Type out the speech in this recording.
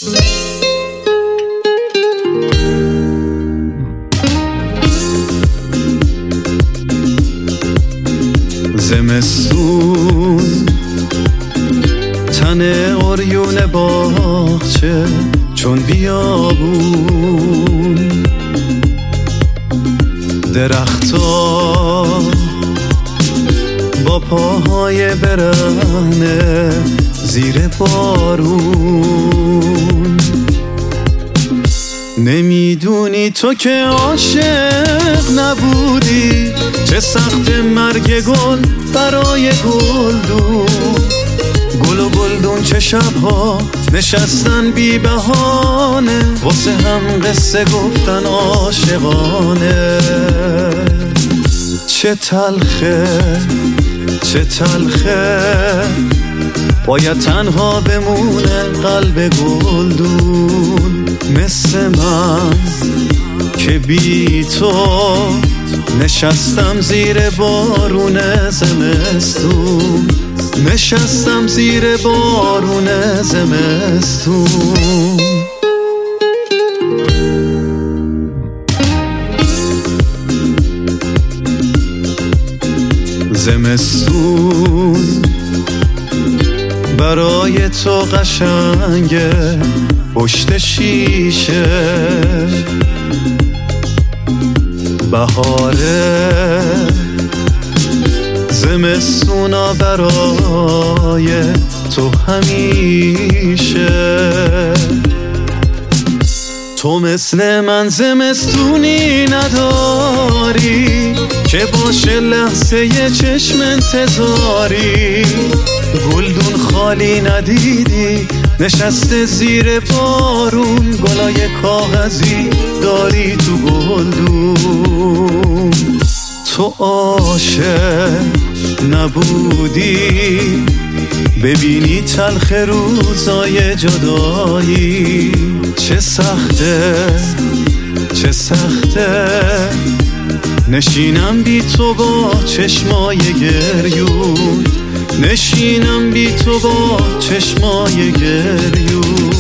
زمستون تن عریون باغچه چون بیابون، درختا با پاهای برهنه زیر بارون. نمیدونی تو که عاشق نبودی، چه سخت مرگ گل برای گلدون. گل و گلدون چه شبها نشستن بی بهانه، واسه هم قصه گفتن عاشقانه. چه تلخه چه تلخه باید تنها بمونه قلب گلدون، مثل من که بی تو نشستم زیر بارون زمستون، نشستم زیر بارون زمستون. زمستون برای تو قشنگه پشت شیشه، بهاره زمستونا برای تو همیشه. تو مثل من زمستونی نداری که باشه لحظه یه چشم انتظاری. گلدون خالی ندیدی نشسته زیر بارون، گلای کاغذی داری تو گلدون. تو عاشق نبودی ببینی تلخ روزای جدایی. چه سخته چه سخته نشینم بی تو با چشمای گریون، نشینم بی تو با چشمای گریون.